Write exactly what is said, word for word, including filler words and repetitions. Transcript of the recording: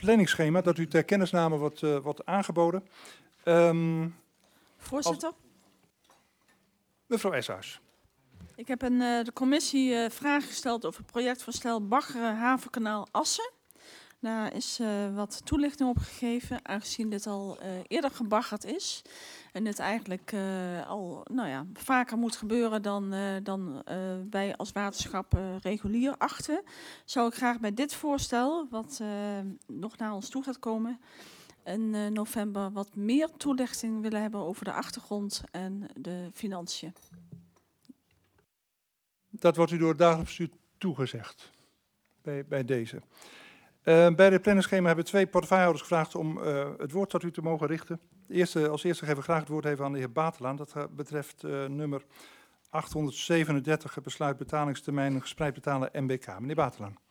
planningsschema dat u ter kennisname wordt, uh, wordt aangeboden. Um, Voorzitter. Als... Mevrouw Eshuis. Ik heb een, uh, de commissie uh, vragen gesteld over het projectvoorstel Baggeren Havenkanaal Assen. Daar is uh, wat toelichting op gegeven, aangezien dit al uh, eerder gebaggerd is. En dit eigenlijk uh, al nou ja, vaker moet gebeuren dan, uh, dan uh, wij als waterschap uh, regulier achten. Zou ik graag bij dit voorstel, wat uh, nog naar ons toe gaat komen, in uh, november wat meer toelichting willen hebben over de achtergrond en de financiën. Dat wordt u door het dagelijks bestuur toegezegd bij, bij deze. Uh, bij het planningsschema hebben twee portefeuillehouders gevraagd om uh, het woord tot u te mogen richten. De eerste, als eerste geven we graag het woord even aan de heer Batelaan. Dat betreft uh, nummer achthonderdzevenendertig, het besluit betalingstermijn gespreid betalen M B K. Meneer Batelaan.